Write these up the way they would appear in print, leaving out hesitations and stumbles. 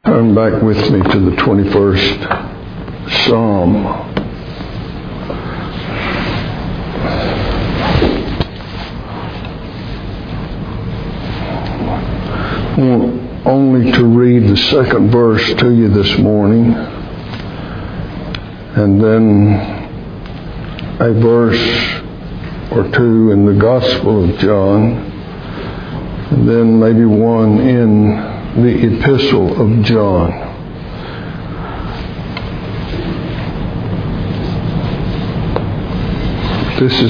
Turn back with me to the 21st Psalm. I want only to read the second verse to you this morning, and then a verse or two in the Gospel of John, and then maybe one in the Epistle of John. This is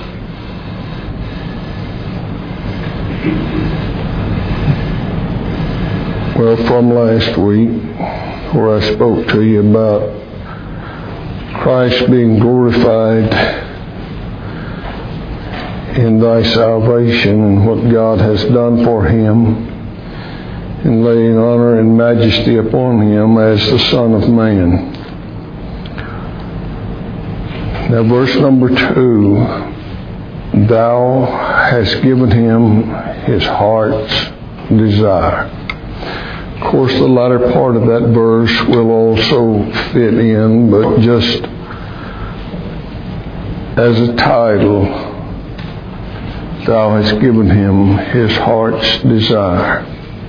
from last week, where I spoke to you about Christ being glorified in thy salvation and what God has done for him, and laying honor and majesty upon him as the Son of Man. Now, verse number 2, thou hast given him his heart's desire. Of course, the latter part of that verse will also fit in, but just as a title, thou hast given him his heart's desire.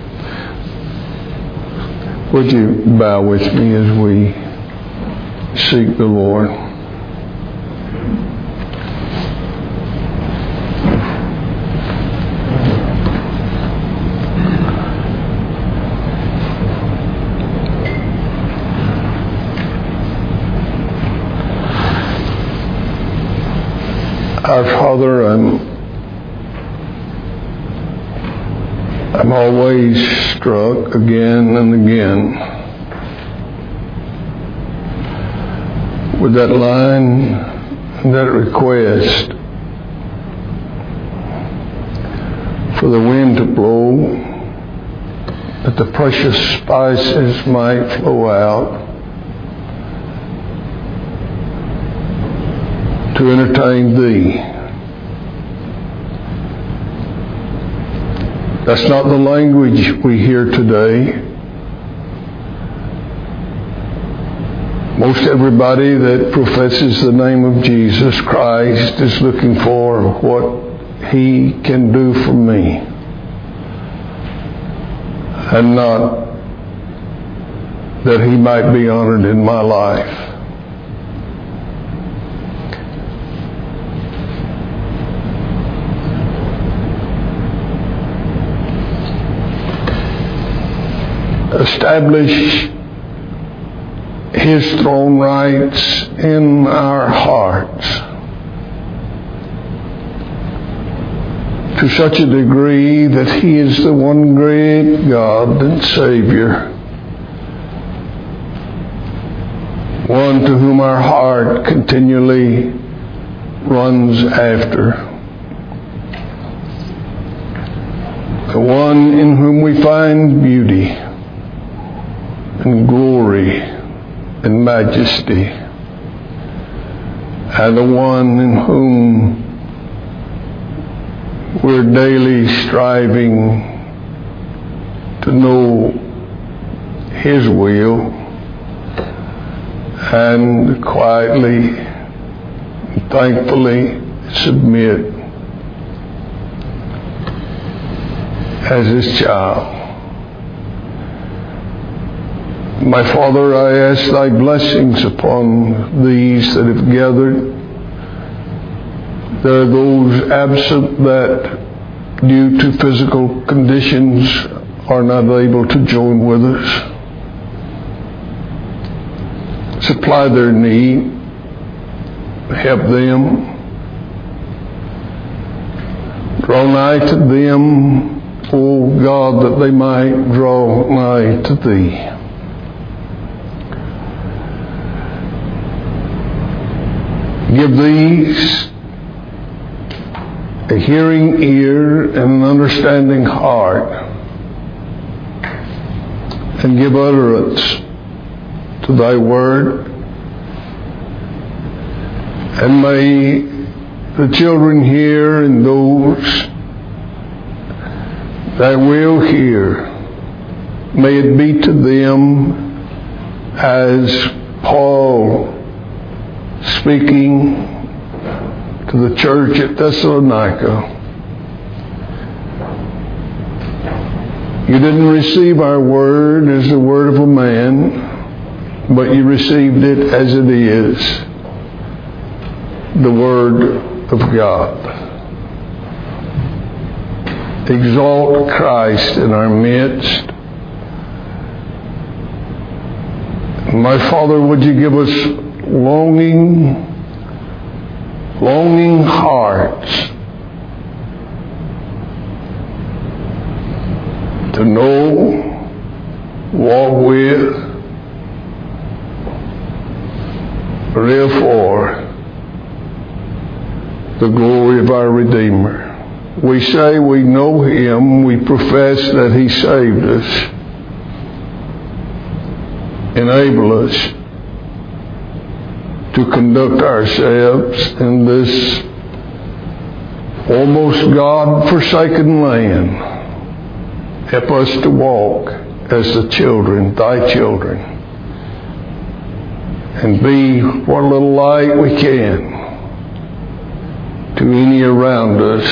Would you bow with me as we seek the Lord? Our Father, I'm always struck again and again with that line, that request for the wind to blow, that the precious spices might flow out, to entertain thee. That's not the language we hear today. Most everybody that professes the name of Jesus Christ is looking for what he can do for me, and not that he might be honored in my life. Establish his throne rights in our hearts to such a degree that he is the one great God and Savior, one to whom our heart continually runs after, the one in whom we find beauty and glory and majesty, and the one in whom we're daily striving to know his will and quietly and thankfully submit as his child. My Father, I ask thy blessings upon these that have gathered. There are those absent that, due to physical conditions, are not able to join with us. Supply their need. Help them. Draw nigh to them, O God, that they might draw nigh to thee. Give these a hearing ear and an understanding heart, and give utterance to thy word. And may the children hear, and those that will hear May it be to them as Paul speaking to the church at Thessalonica. You didn't receive our word as the word of a man, but you received it as it is, the word of God. Exalt Christ in our midst. My Father, would you give us longing hearts to know, walk with, live for the glory of our Redeemer. We say we know Him, we profess that He saved us. Enable us to conduct ourselves in this almost God-forsaken land. Help us to walk as the children, thy children, and be what little light we can to any around us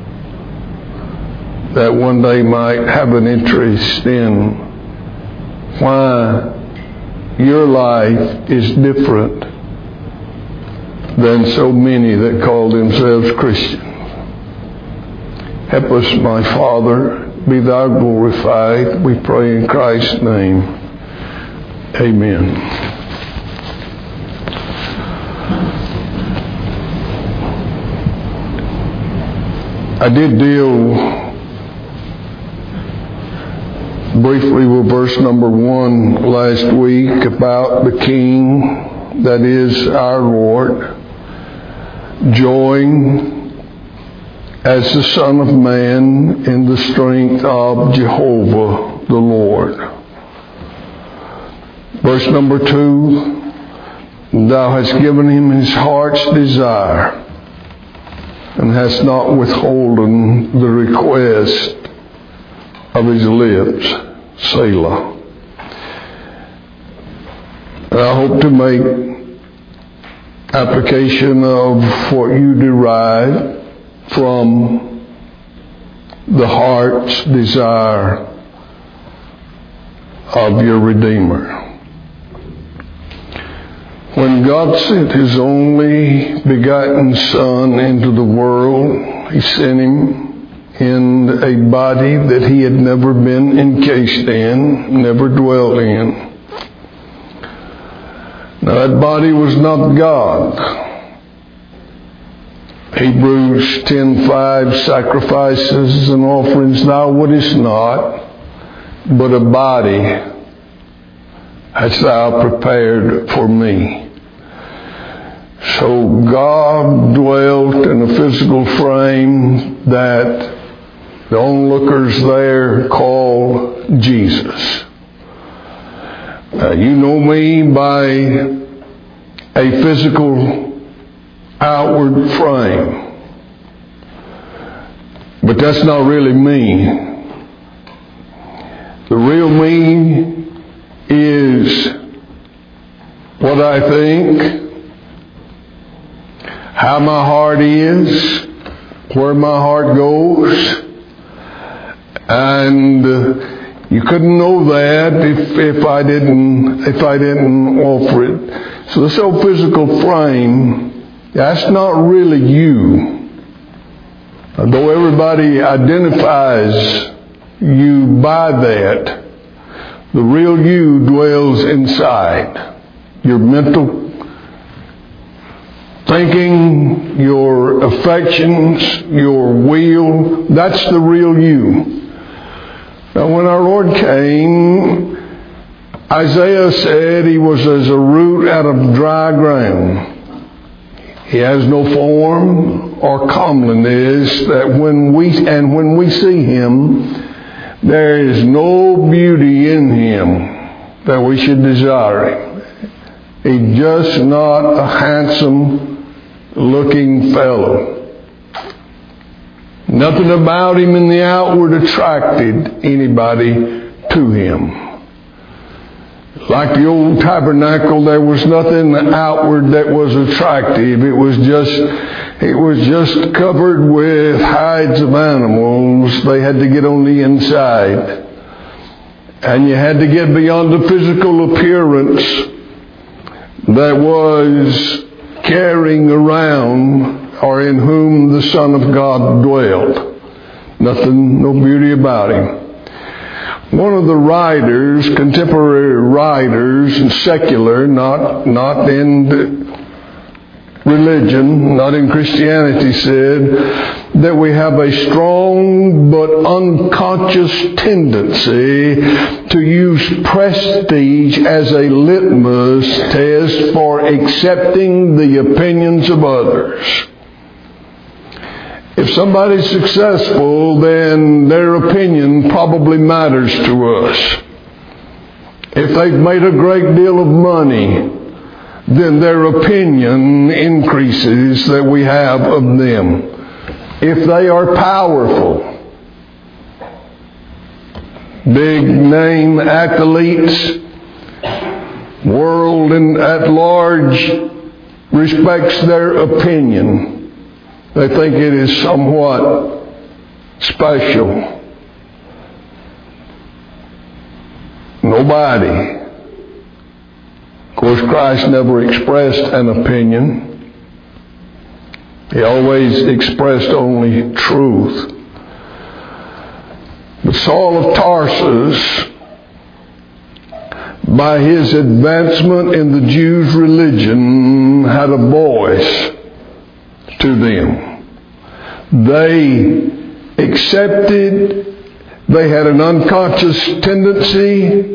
that one day might have an interest in why your life is different than so many that call themselves Christians. Help us, my Father, be thou glorified. We pray in Christ's name. Amen. I did deal briefly with verse number 1 last week about the King, that is our Lord, joying as the Son of Man in the strength of Jehovah the Lord. Verse number 2, thou hast given him his heart's desire, and hast not withholden the request of his lips. Selah. And I hope to make application of what you derive from the heart's desire of your Redeemer. When God sent His only begotten Son into the world, He sent Him in a body that He had never been encased in, never dwelt in. Now that body was not God. Hebrews 10:5, sacrifices and offerings thou wouldest not, but a body hast thou prepared for me. So God dwelt in a physical frame that the onlookers there call Jesus. You know me by a physical outward frame, but that's not really me. The real me is what I think, how my heart is, where my heart goes, and you couldn't know that if I didn't offer it. So this old physical frame, that's not really you. Though everybody identifies you by that, the real you dwells inside. Your mental thinking, your affections, your will, that's the real you. Now when our Lord came, Isaiah said He was as a root out of dry ground. He has no form or comeliness that when we see Him, there is no beauty in Him that we should desire Him. He's just not a handsome looking fellow. Nothing about Him in the outward attracted anybody to Him. Like the old tabernacle, there was nothing outward that was attractive. It was just covered with hides of animals. They had to get on the inside. And you had to get beyond the physical appearance that was carrying around or in whom the Son of God dwelt. Nothing, no beauty about him. One of the writers, contemporary writers, and secular, not in religion, not in Christianity, said that we have a strong but unconscious tendency to use prestige as a litmus test for accepting the opinions of others. If somebody's successful, then their opinion probably matters to us. If they've made a great deal of money, then their opinion increases that we have of them. If they are powerful, big name athletes, world and at large respects their opinion. They think it is somewhat special. Nobody. Of course, Christ never expressed an opinion. He always expressed only truth. But Saul of Tarsus, by his advancement in the Jews' religion, had a voice to them. They accepted, they had an unconscious tendency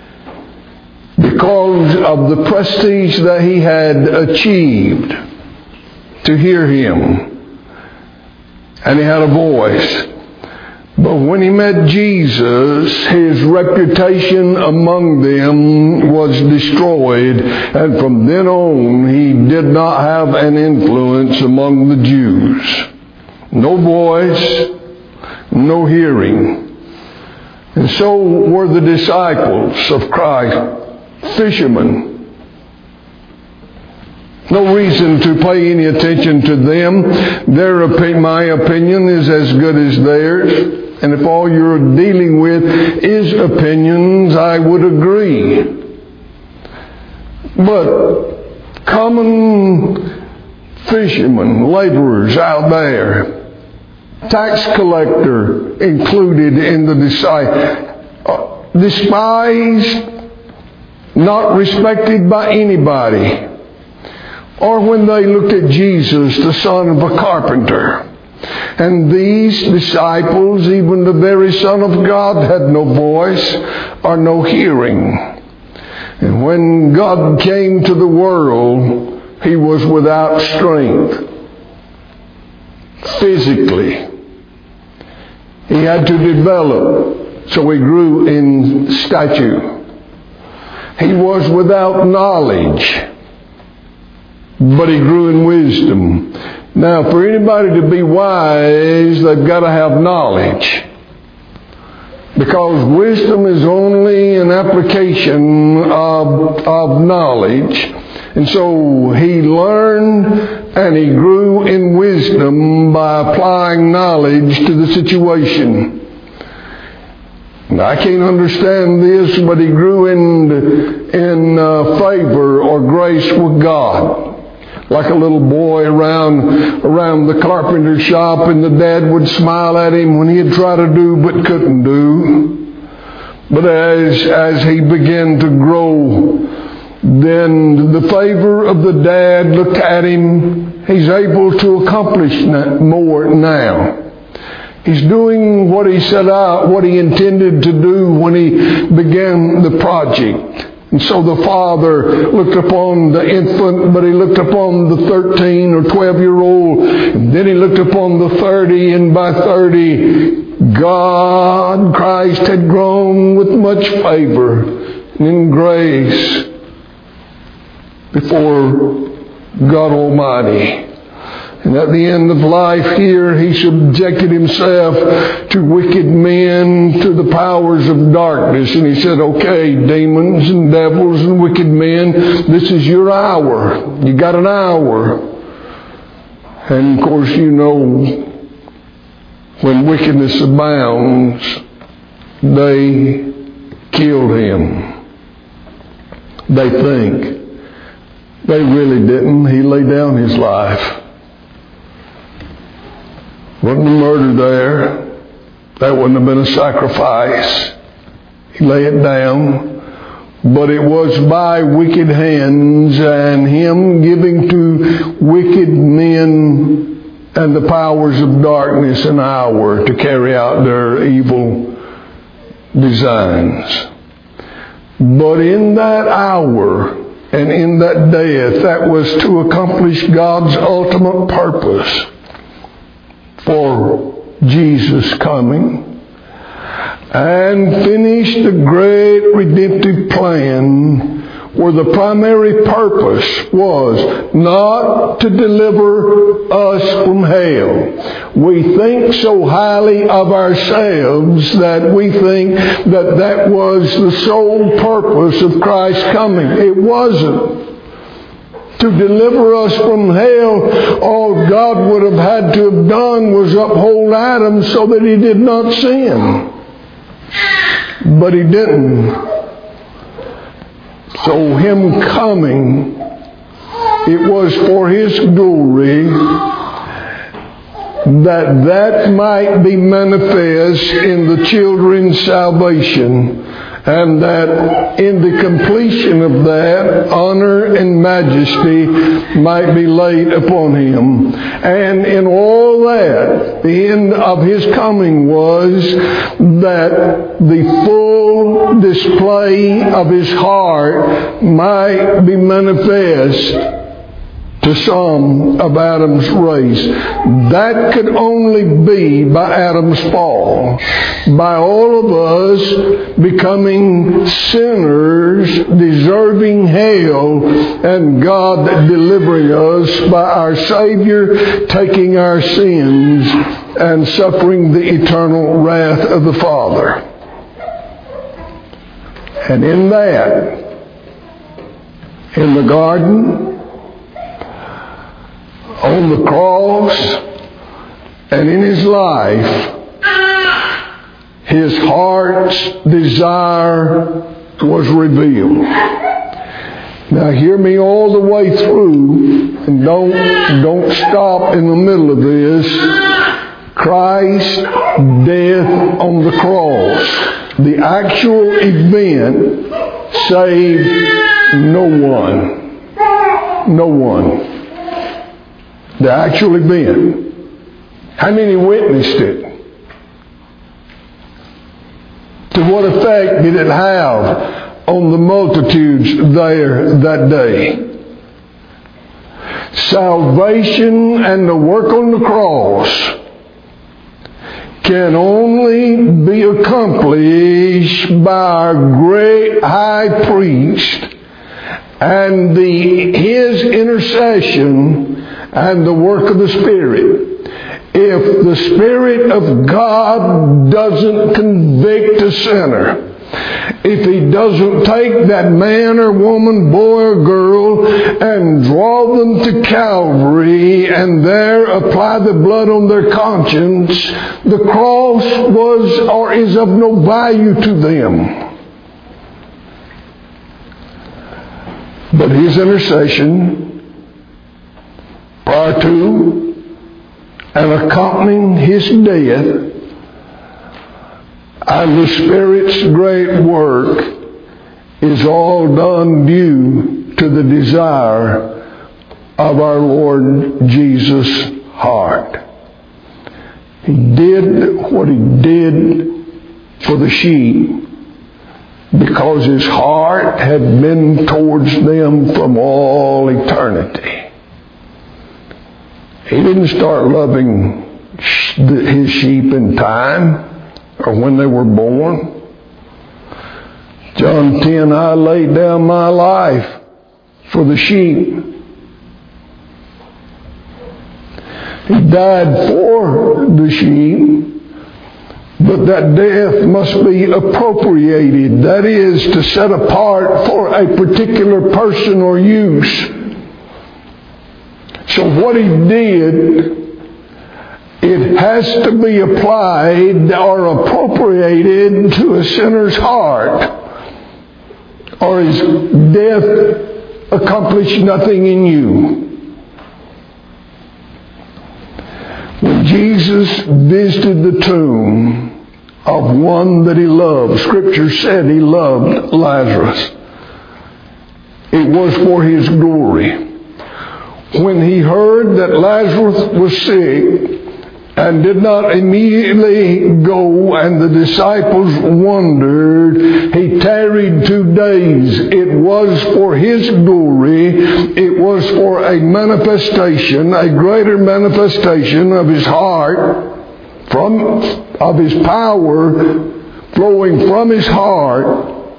because of the prestige that he had achieved to hear him. And he had a voice. But when he met Jesus, his reputation among them was destroyed. And from then on, he did not have an influence among the Jews. No voice, no hearing. And so were the disciples of Christ, fishermen. No reason to pay any attention to them. My opinion is as good as theirs. And if all you're dealing with is opinions, I would agree. But common fishermen, laborers out there, tax collector included in the despised, not respected by anybody. Or when they looked at Jesus, the son of a carpenter. And these disciples, even the very Son of God, had no voice or no hearing. And when God came to the world, He was without strength. Physically. He had to develop, so He grew in stature. He was without knowledge, but He grew in wisdom. Now, for anybody to be wise, they've got to have knowledge. Because wisdom is only an application of knowledge. And so he learned and he grew in wisdom by applying knowledge to the situation. Now, I can't understand this, but he grew in favor or grace with God. Like a little boy around the carpenter shop, and the dad would smile at him when he'd try to do but couldn't do. But as he began to grow, then the favor of the dad looked at him. He's able to accomplish more now. He's doing what he set out, what he intended to do when he began the project. And so the father looked upon the infant, but he looked upon the 13 or 12-year-old. And then he looked upon the 30, and by 30, God, Christ, had grown with much favor and in grace before God Almighty. And at the end of life here, he subjected himself to wicked men, to the powers of darkness. And he said, okay, demons and devils and wicked men, this is your hour. You got an hour. And of course, you know, when wickedness abounds, they killed him. They think. They really didn't. He laid down his life. Wasn't a murder there. That wouldn't have been a sacrifice. He lay it down. But it was by wicked hands, and him giving to wicked men and the powers of darkness an hour to carry out their evil designs. But in that hour and in that death, that was to accomplish God's ultimate purpose for Jesus coming and finish the great redemptive plan, where the primary purpose was not to deliver us from hell. We think so highly of ourselves that we think that that was the sole purpose of Christ's coming. It wasn't. To deliver us from hell, all God would have had to have done was uphold Adam so that he did not sin. But he didn't. So him coming, it was for his glory, that might be manifest in the children's salvation, and that in the completion of that, honor and majesty might be laid upon him. And in all that, the end of his coming was that the full display of his heart might be manifest to some of Adam's race. That could only be by Adam's fall. By all of us becoming sinners, deserving hell, and God delivering us by our Savior taking our sins and suffering the eternal wrath of the Father. And in that, in the garden, on the cross, and in his life, his heart's desire was revealed. Now hear me all the way through, and don't stop in the middle of this. Christ's death on the cross, the actual event, saved no one. No one. The actual event. How many witnessed it? To what effect did it have on the multitudes there that day? Salvation and the work on the cross can only be accomplished by our great high priest and his intercession and the work of the Spirit. If the Spirit of God doesn't convict a sinner, if He doesn't take that man or woman, boy or girl, and draw them to Calvary and there apply the blood on their conscience, the cross was or is of no value to them. But His intercession prior to and accompanying His death and the Spirit's great work is all done due to the desire of our Lord Jesus' heart. He did what He did for the sheep because His heart had been towards them from all eternity. He didn't start loving His sheep in time or when they were born. John 10, I laid down my life for the sheep. He died for the sheep, but that death must be appropriated. That is, to set apart for a particular person or use. So what He did, it has to be applied or appropriated to a sinner's heart, or His death accomplished nothing in you. When Jesus visited the tomb of one that He loved, Scripture said He loved Lazarus. It was for His glory. When He heard that Lazarus was sick, and did not immediately go, and the disciples wondered, He tarried 2 days. It was for His glory. It was for a manifestation, a greater manifestation of His heart, of His power flowing from His heart,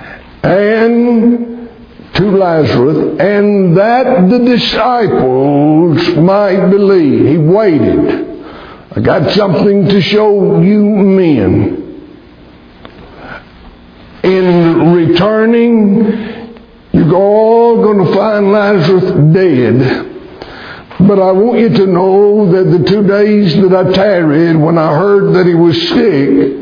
and to Lazarus, and that the disciples might believe. He waited. I got something to show you men. In returning, you're all going to find Lazarus dead. But I want you to know that the 2 days that I tarried, when I heard that he was sick,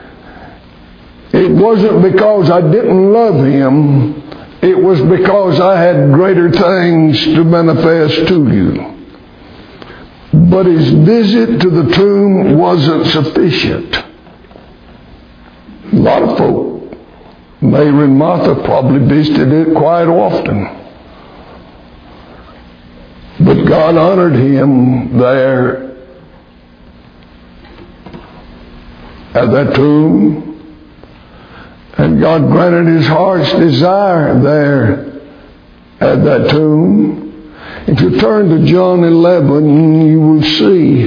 it wasn't because I didn't love him. It was because I had greater things to manifest to you. But his visit to the tomb wasn't sufficient. A lot of folk, Mary and Martha, probably visited it quite often. But God honored him there at that tomb. And God granted his heart's desire there at that tomb. If you turn to John 11, you will see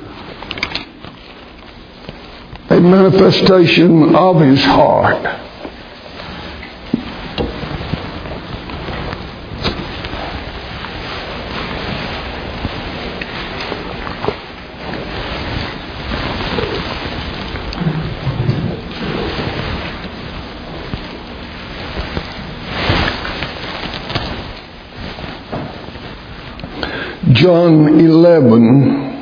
a manifestation of his heart. John 11,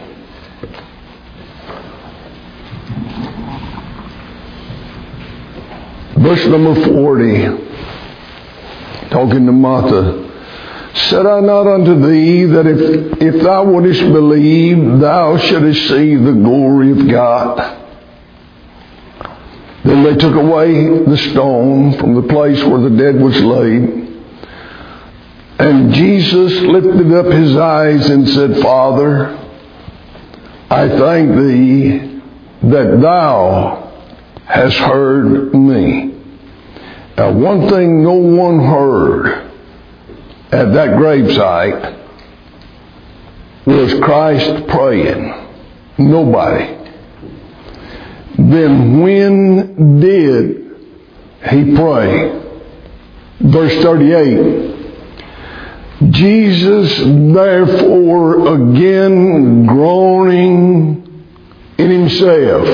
verse number 40, talking to Martha, said I not unto thee that if thou wouldest believe, thou shouldest see the glory of God? Then they took away the stone from the place where the dead was laid. And Jesus lifted up his eyes and said, Father, I thank thee that thou hast heard me. Now, one thing no one heard at that gravesite was Christ praying. Nobody. Then when did he pray? Verse 38. Jesus, therefore, again groaning in himself.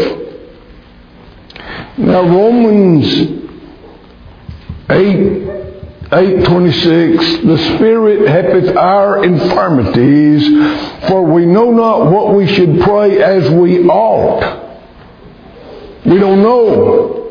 Now, Romans 8:26, the Spirit helpeth our infirmities, for we know not what we should pray as we ought. We don't know.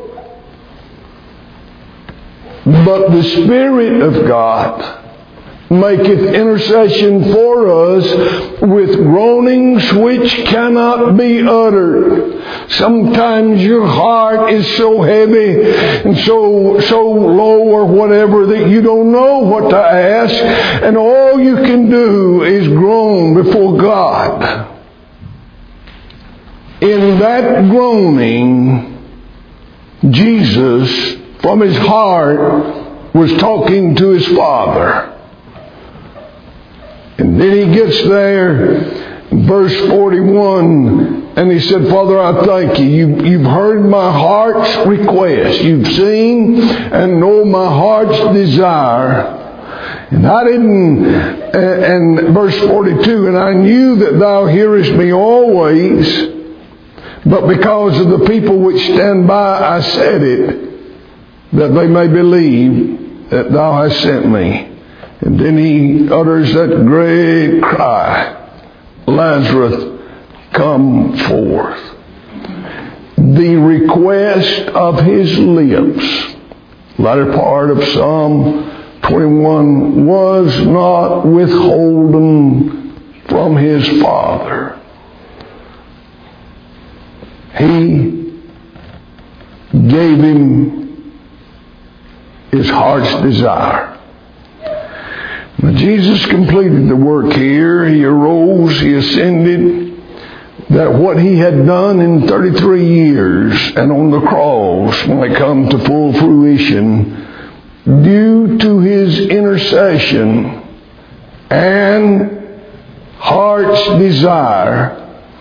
But the Spirit of God maketh intercession for us with groanings which cannot be uttered. Sometimes your heart is so heavy and so low or whatever that you don't know what to ask, and all you can do is groan before God. In that groaning, Jesus, from his heart, was talking to his Father. And then he gets there, verse 41, and he said, Father, I thank you. You've heard my heart's request. You've seen and know my heart's desire. And I didn't, and verse 42, and I knew that thou hearest me always, but because of the people which stand by I said it, that they may believe that thou hast sent me. And then he utters that great cry, Lazarus, come forth. The request of his lips, latter part of Psalm 21, was not withholden from his Father. He gave him his heart's desire. Now, Jesus completed the work here. He arose, he ascended. That what he had done in 33 years and on the cross might come to full fruition due to his intercession and heart's desire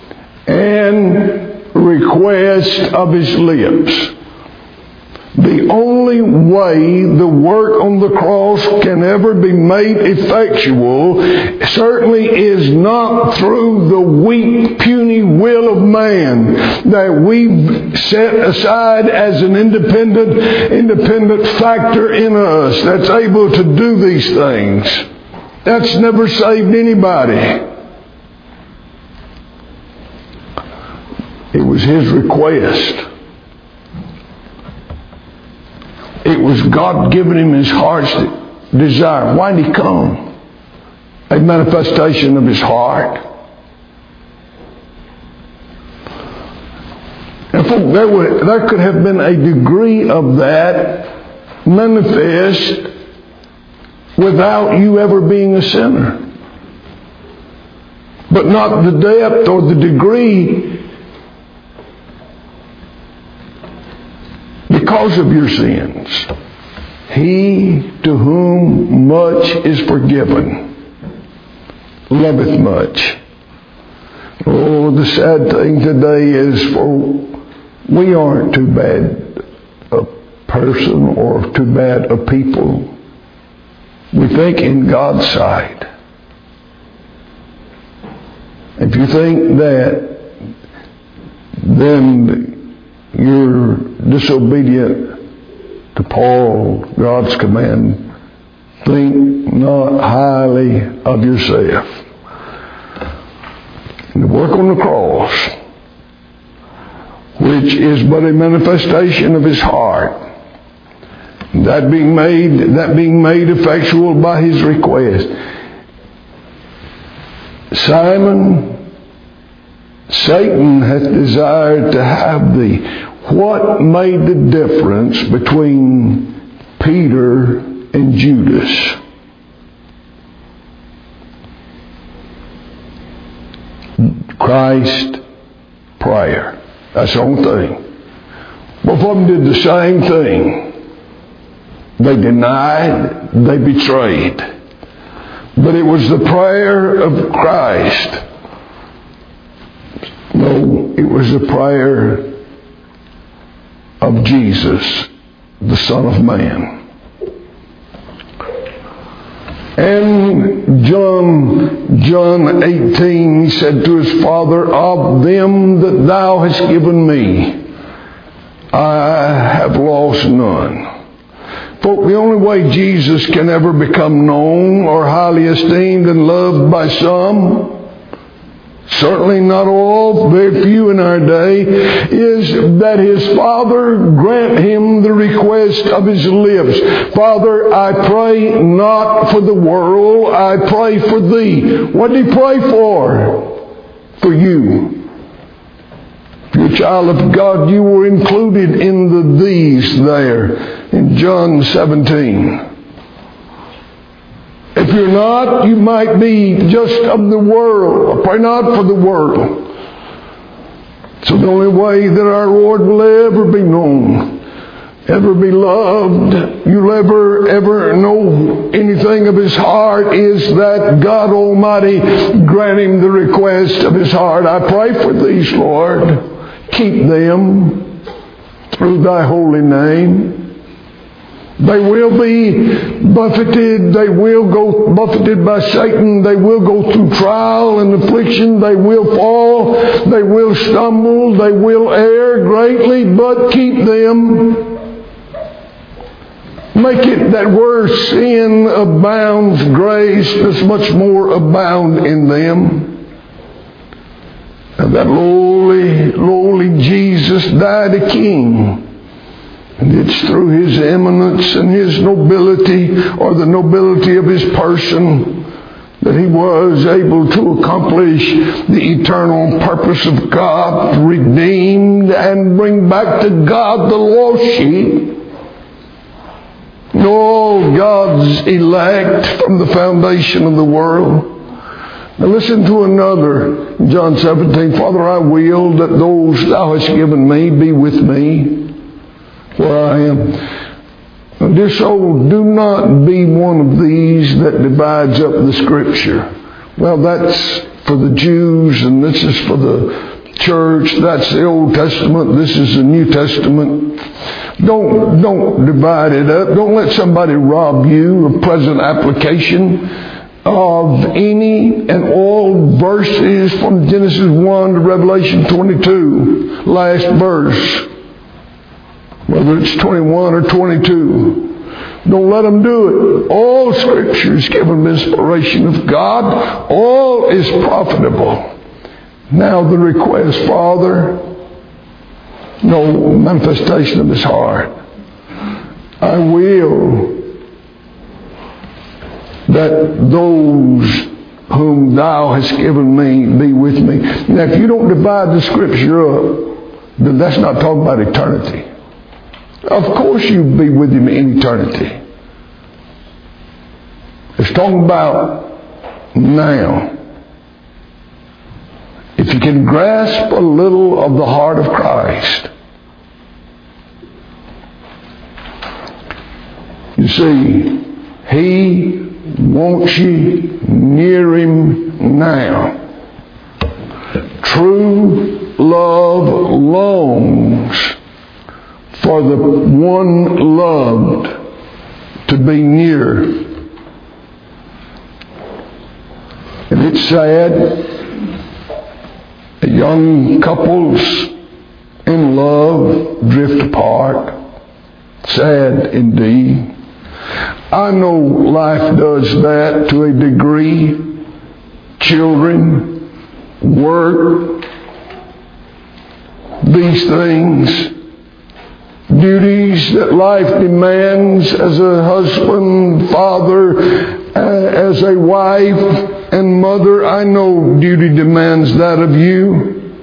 and request of his lips. The only way the work on the cross can ever be made effectual certainly is not through the weak, puny will of man that we set aside as an independent factor in us that's able to do these things. That's never saved anybody. It was his request. It was God giving him his heart's desire. Why did he come? A manifestation of his heart. And folks, there could have been a degree of that manifest without you ever being a sinner. But not the depth or the degree because of your sins. He to whom much is forgiven loveth much. Oh, the sad thing today is, we aren't too bad a person or too bad a people. We think in God's sight. If you think that, then you're disobedient to Paul, God's command. Think not highly of yourself. And the work on the cross, which is but a manifestation of his heart, that being made effectual by his request. Satan hath desired to have thee. What made the difference between Peter and Judas? Christ prayer. That's the only thing. Both of them did the same thing. They denied, they betrayed. But it was the prayer of Christ. No, it was the prayer of Jesus, the Son of Man. And John 18, he said to his Father, of them that thou hast given me, I have lost none. Folk, the only way Jesus can ever become known or highly esteemed and loved by some, certainly not all, very few in our day, is that his Father grant him the request of his lips. Father, I pray not for the world, I pray for thee. What did he pray for? For you. If you're a child of God, you were included in the these there in John 17. If you're not, you might be just of the world. Pray not for the world. So the only way that our Lord will ever be known, ever be loved, you'll ever know anything of his heart, is that God Almighty grant him the request of his heart. I pray for these, Lord. Keep them through thy holy name. They will be buffeted. They will go buffeted by Satan. They will go through trial and affliction. They will fall. They will stumble. They will err greatly, but keep them. Make it that where sin abounds, grace does much more abound in them. And that lowly Jesus died a king. And it's through His eminence and His nobility, or the nobility of His person, that He was able to accomplish the eternal purpose of God, redeemed and bring back to God the lost sheep. All God's elect from the foundation of the world. Now listen to another, John 17. Father, I will that those Thou hast given me be with me where I am. Now, dear soul, do not be one of these that divides up the Scripture. Well, that's for the Jews, and this is for the church. That's the Old Testament. This is the New Testament. Don't divide it up. Don't let somebody rob you of present application of any and all verses from Genesis 1 to Revelation 22. Last verse. Whether it's 21 or 22. Don't let them do it. All Scripture is given inspiration of God. All is profitable. Now the request, Father, no manifestation of His heart. I will that those whom Thou hast given me be with me. Now if you don't divide the Scripture up, then that's not talking about eternity. Of course you'll be with Him in eternity. It's talking about now. If you can grasp a little of the heart of Christ, you see, He wants you near Him now. True love longs for the one loved to be near. And it's sad. Young couples in love drift apart. Sad indeed. I know life does that to a degree. Children, work, these things, duties that life demands as a husband, father, as a wife, and mother. I know duty demands that of you.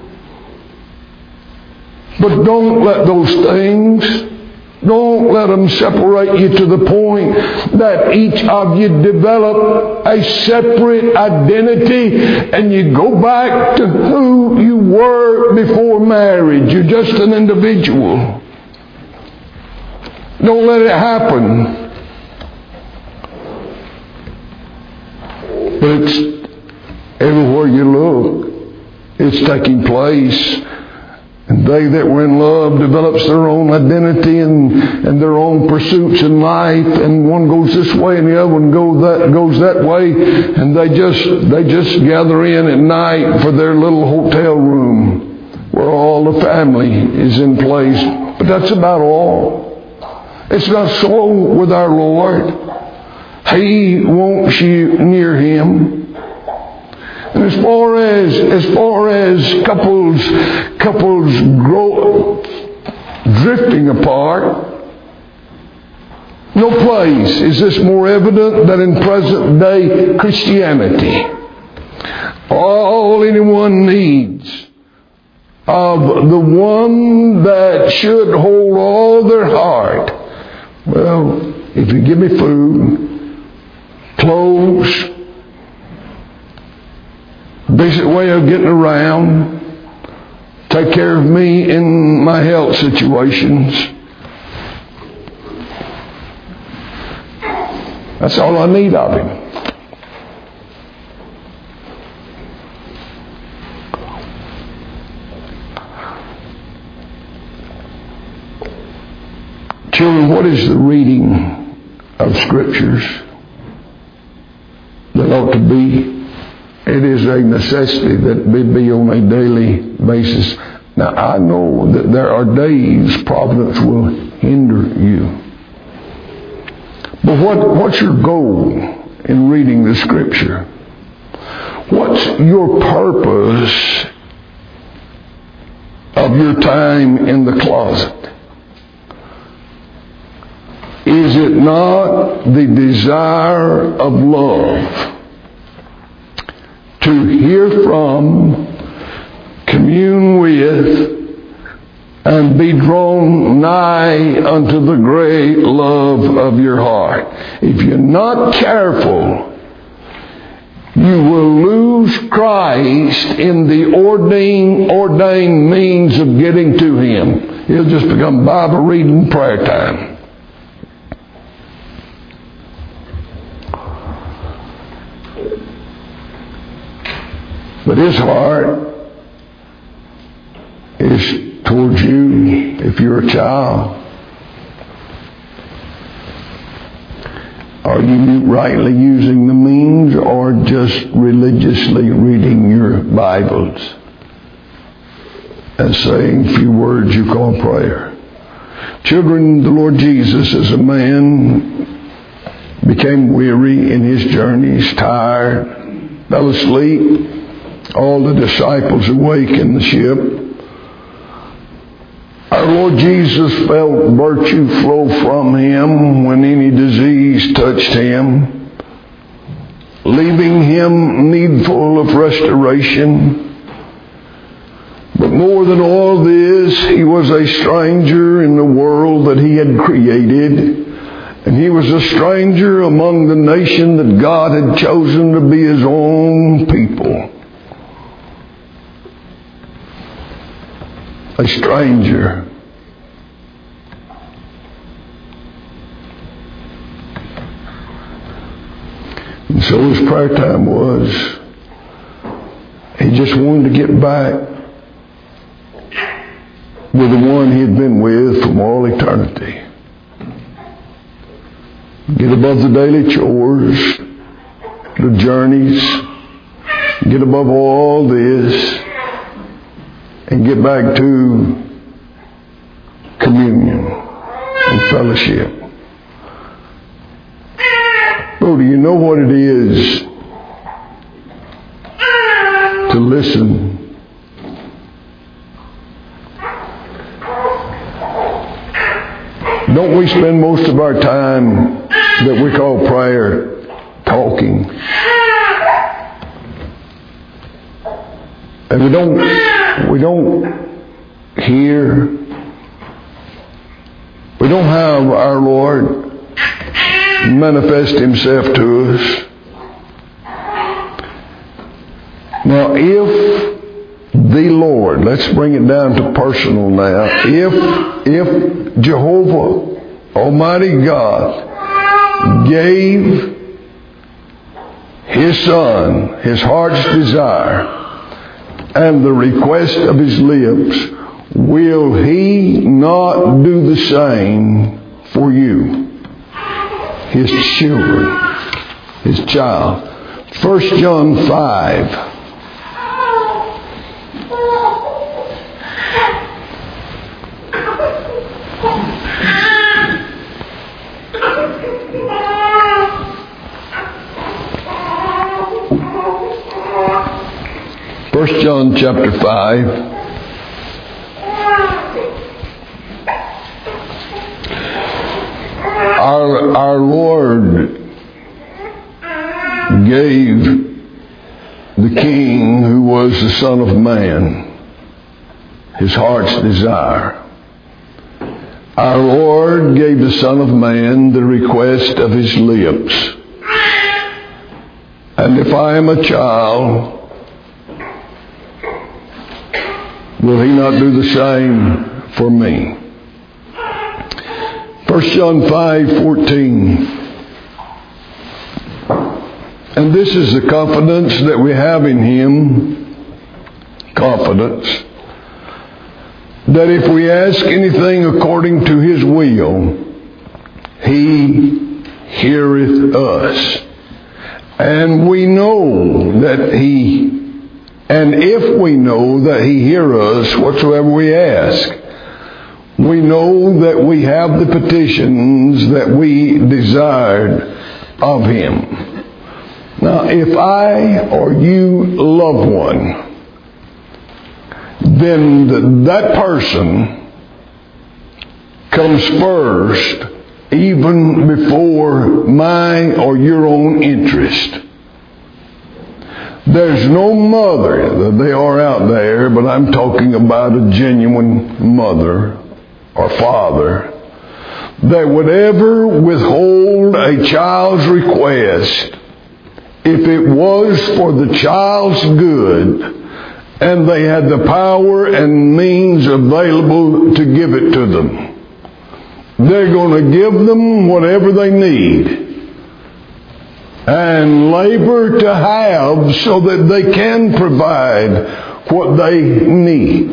But don't let those things, don't let them separate you to the point that each of you develop a separate identity and you go back to who you were before marriage. You're just an individual. Don't let it happen. But it's everywhere you look. It's taking place. And they that were in love develops their own identity and their own pursuits in life. And one goes this way and the other one goes that way. And they just gather in at night for their little hotel room where all the family is in place. But that's about all. It's not so with our Lord. He wants you near Him. And as far as couples grow drifting apart, no place is this more evident than in present day Christianity. All anyone needs of the one that should hold all their heart. Well, if you give me food, clothes, basic way of getting around, take care of me in my health situations. That's all I need of Him. Children, what is the reading of Scriptures that ought to be. It is a necessity that we be on a daily basis. Now, I know that there are days providence will hinder you. But what's your goal in reading the Scripture? What's your purpose of your time in the closet? Is it not the desire of love to hear from, commune with, and be drawn nigh unto the great love of your heart? If you're not careful, you will lose Christ in the ordained means of getting to Him. It'll just become Bible reading, prayer time. But His heart is towards you if you're a child. Are you rightly using the means or just religiously reading your Bibles and saying a few words you call prayer? Children, the Lord Jesus as a man became weary in His journeys, tired, fell asleep. All the disciples awake in the ship. Our Lord Jesus felt virtue flow from Him when any disease touched Him, leaving Him needful of restoration. But more than all this, He was a stranger in the world that He had created, and He was a stranger among the nation that God had chosen to be His own people. A stranger. And so His prayer time was, He just wanted to get back with the one He had been with from all eternity. Get above the daily chores, the journeys, get above all this, and get back to communion and fellowship. Oh, do you know what it is to listen? Don't we spend most of our time that we call prayer talking? And we don't hear. We don't have our Lord manifest Himself to us. Now, if the Lord, let's bring it down to personal now. If Jehovah, Almighty God, gave His Son His heart's desire and the request of His lips, will He not do the same for you, His children, His child? 1 John 5. John chapter 5. Our Lord gave the King, who was the Son of Man, His heart's desire. Our Lord gave the Son of Man the request of His lips. And if I am a child, will He not do the same for me? 1 John 5:14. And this is the confidence that we have in Him. Confidence. That if we ask anything according to His will, He heareth us. And we know that and if we know that He hear us whatsoever we ask, we know that we have the petitions that we desired of Him. Now, if I or you love one, then that person comes first, even before my or your own interest. There's no mother, they are out there, but I'm talking about a genuine mother or father, that would ever withhold a child's request if it was for the child's good and they had the power and means available to give it to them. They're going to give them whatever they need and labor to have so that they can provide what they need.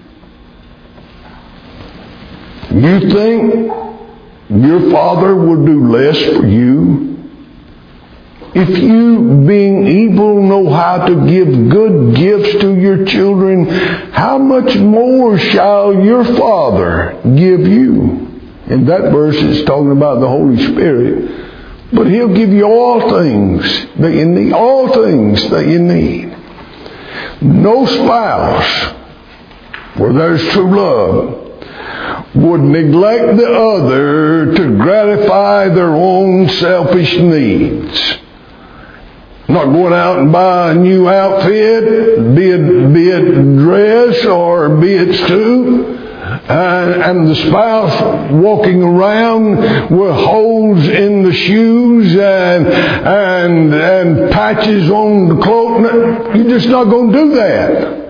You think your father would do less for you? If you, being evil, know how to give good gifts to your children, how much more shall your Father give you? In that verse it's talking about the Holy Spirit. But He'll give you all things that you need. All things that you need. No spouse, where there's true love, would neglect the other to gratify their own selfish needs. Not going out and buy a new outfit, be it dress or be it suit, and the spouse walking around with holes in the shoes and patches on the cloak. You're just not going to do that.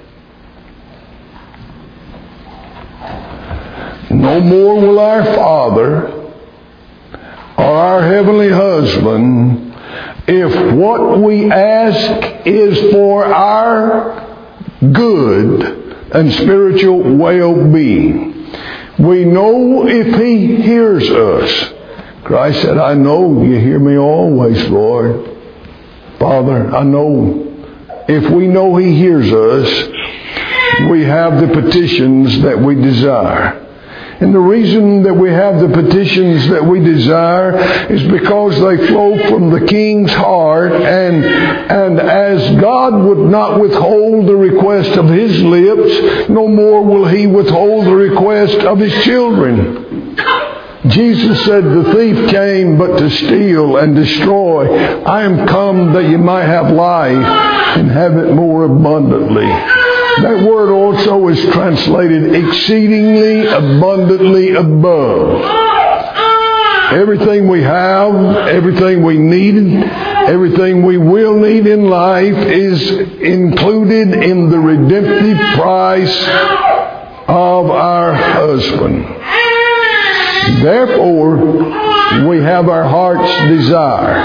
No more will our Father or our Heavenly Husband, if what we ask is for our good and spiritual well-being. We know if He hears us. Christ said, I know you hear me always, Lord. Father, I know. If we know He hears us, we have the petitions that we desire. And the reason that we have the petitions that we desire is because they flow from the King's heart, and as God would not withhold the request of His lips, no more will He withhold the request of His children. Jesus said, the thief came but to steal and destroy. I am come that you might have life and have it more abundantly. That word also is translated exceedingly abundantly above. Everything we have, everything we need, everything we will need in life is included in the redemptive price of our husband. Therefore, we have our heart's desire.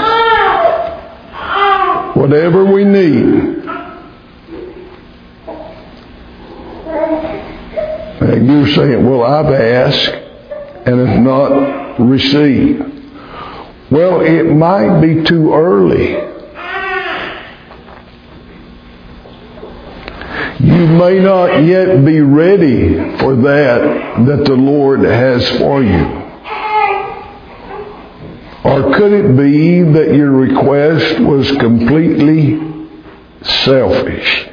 Whatever we need. And you're saying, well, I've asked and have not received. Well, it might be too early. You may not yet be ready for that the Lord has for you. Or could it be that your request was completely selfish?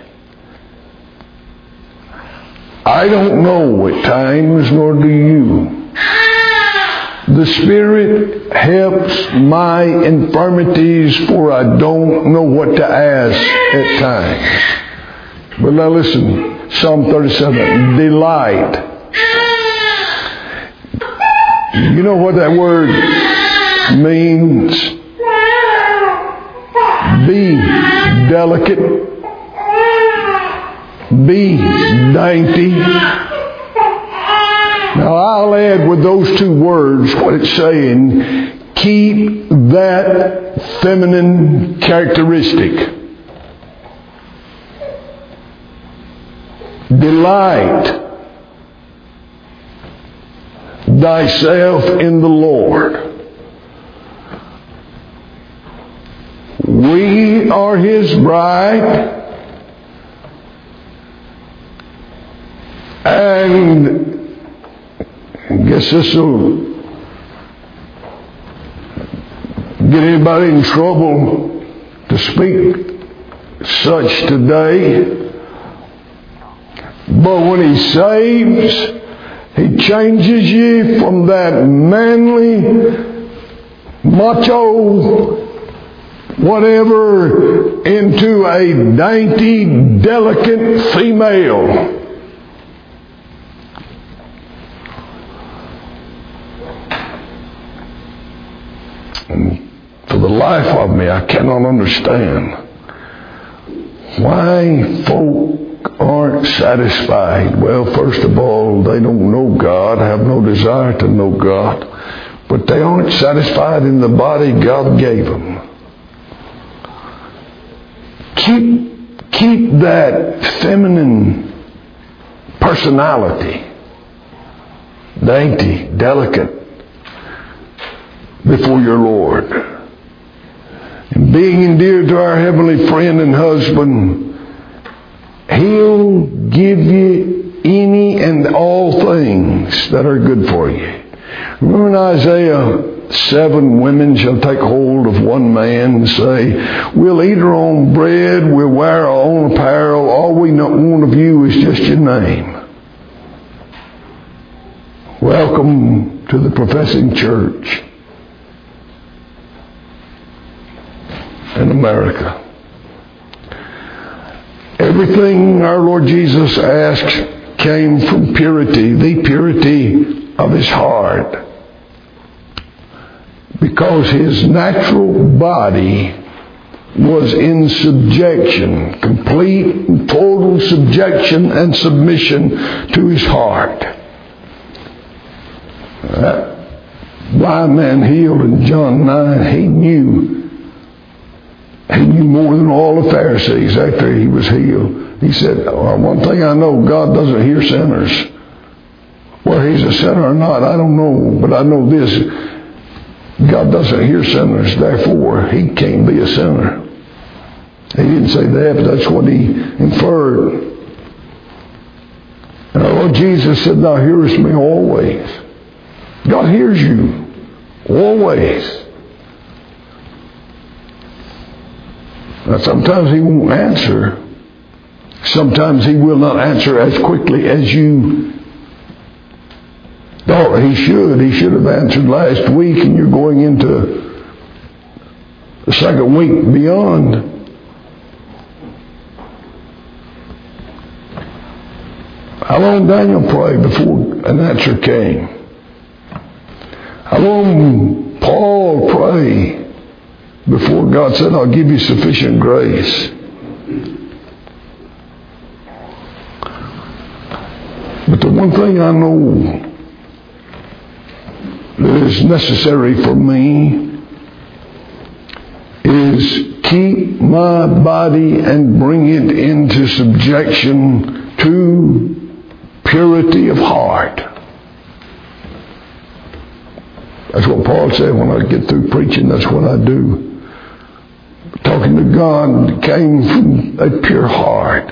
I don't know at times, nor do you. The Spirit helps my infirmities, for I don't know what to ask at times. But now listen, Psalm 37, delight. You know what that word means? Be delicate. Be dainty. Now I'll add with those two words what it's saying. Keep that feminine characteristic. Delight thyself in the Lord, We are His bride. And I guess this will get anybody in trouble to speak such today. But when He saves, He changes you from that manly, macho, whatever, into a dainty, delicate female. And for the life of me, I cannot understand why folk aren't satisfied. Well, first of all, they don't know God, have no desire to know God, but they aren't satisfied in the body God gave them. Keep that feminine personality, dainty, delicate, before your Lord. And being endeared to our heavenly friend and husband, He'll give you any and all things that are good for you. Remember in Isaiah 7, women shall take hold of one man and say, we'll eat our own bread, we'll wear our own apparel, all we want of you is just your name. Welcome to the professing church in America. Everything our Lord Jesus asked came from purity, the purity of His heart. Because His natural body was in subjection, complete and total subjection and submission to His heart. That blind man healed in John 9, he knew more than all the Pharisees after he was healed. He said, one thing I know, God doesn't hear sinners. Whether he's a sinner or not, I don't know. But I know this, God doesn't hear sinners, therefore He can't be a sinner. He didn't say that, but that's what He inferred. And our Lord Jesus said, thou hearest me always. God hears you always. Now, sometimes He won't answer. Sometimes He will not answer as quickly as you thought He should. He should have answered last week, and you're going into the second week beyond. How long Daniel prayed before an answer came? How long Paul prayed before God said, I'll give you sufficient grace? But the one thing I know that is necessary for me is keep my body and bring it into subjection to purity of heart. That's what Paul said. When I get through preaching, that's what I do. Talking to God came from a pure heart.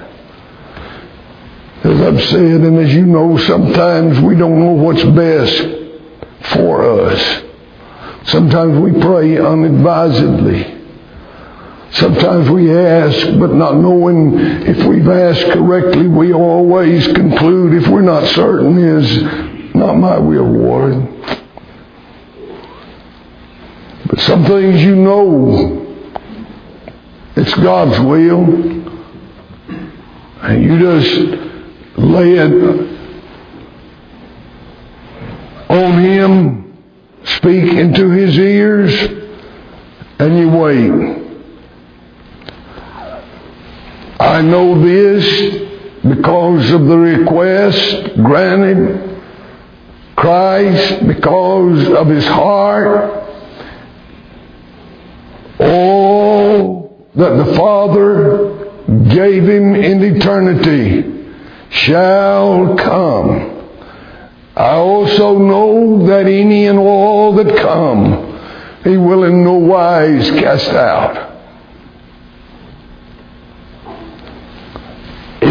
As I've said, and as you know, sometimes we don't know what's best for us. Sometimes we pray unadvisedly. Sometimes we ask, but not knowing if we've asked correctly. We always conclude, if we're not certain, is not my will, Lord. But some things you know, it's God's will. And you just lay it on Him, speak into His ears, and you wait. I know this because of the request granted Christ, because of His heart. All that the Father gave Him in eternity shall come. I also know that any and all that come, He will in no wise cast out.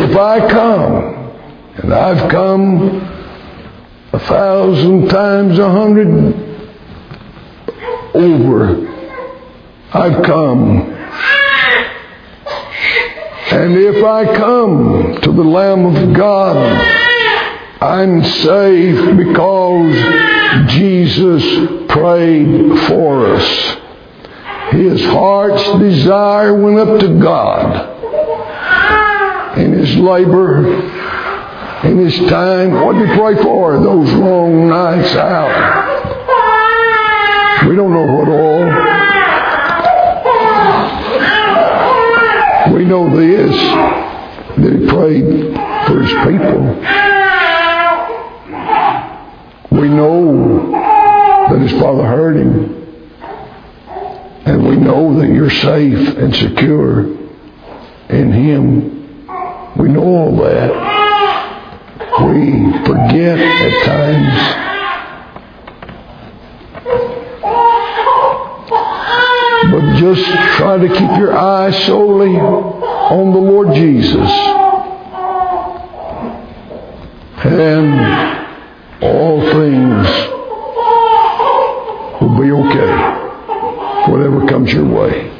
if I come, and I've come 1,000 times 100 over, I've come. And if I come to the Lamb of God, I'm safe because Jesus prayed for us. His heart's desire went up to God. In his labor, in his time, what did he pray for? Those long nights out. We don't know what all. We know this, that he prayed for his people. We know that his Father heard him. And we know that you're safe and secure in him. We know all that. We forget at times. But just try to keep your eyes solely on the Lord Jesus. And all things will be okay. Whatever comes your way.